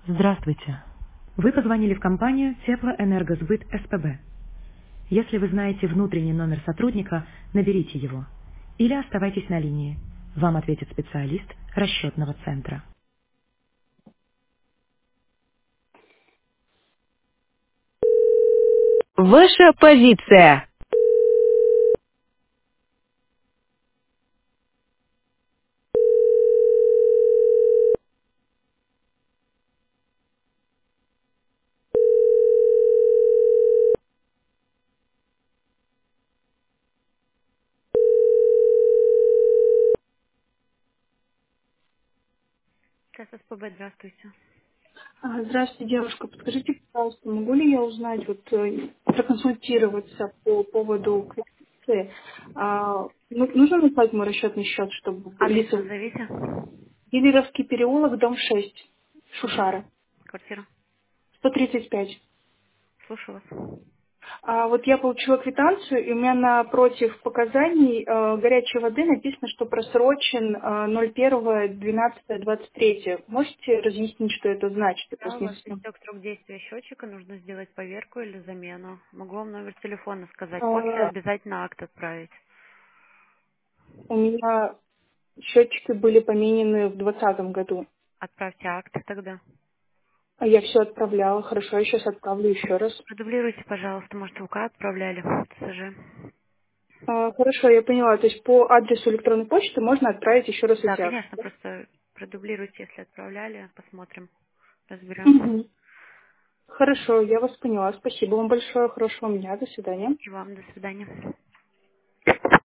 Здравствуйте. Вы позвонили в компанию Теплоэнергосбыт СПБ. Если вы знаете внутренний номер сотрудника, наберите его. Или оставайтесь на линии. Вам ответит специалист расчетного центра. Ваша позиция. Сейчас СПБ, здравствуйте. Здравствуйте, девушка. Подскажите, пожалуйста, могу ли я узнать, проконсультироваться по поводу квитанции? Нужно назвать мой расчетный счет, чтобы Адрес лица... назовите. Гиллеровский переулок, дом 6, Шушара, Квартира. 135. Слушаю вас. Вот я получила квитанцию, и у меня напротив показаний горячей воды написано, что просрочен 01.12.23. Можете разъяснить, что это значит? Я Да, у просто не вас совсем... истек срок действия счетчика, нужно сделать поверку или замену. Могу вам номер телефона сказать. После А, обязательно акт отправить. У меня счетчики были поменены в 2020 году. Отправьте акт тогда. А я все отправляла. Хорошо, я сейчас отправлю еще раз. Продублируйте, пожалуйста, может, ВК отправляли, ТСЖ. Хорошо, я поняла. То есть по адресу электронной почты можно отправить еще раз Да, эти акты. конечно, просто продублируйте, если отправляли, посмотрим, разберемся. Мгм. Хорошо, я вас поняла. Спасибо вам большое. Хорошего дня. До свидания. И вам до свидания.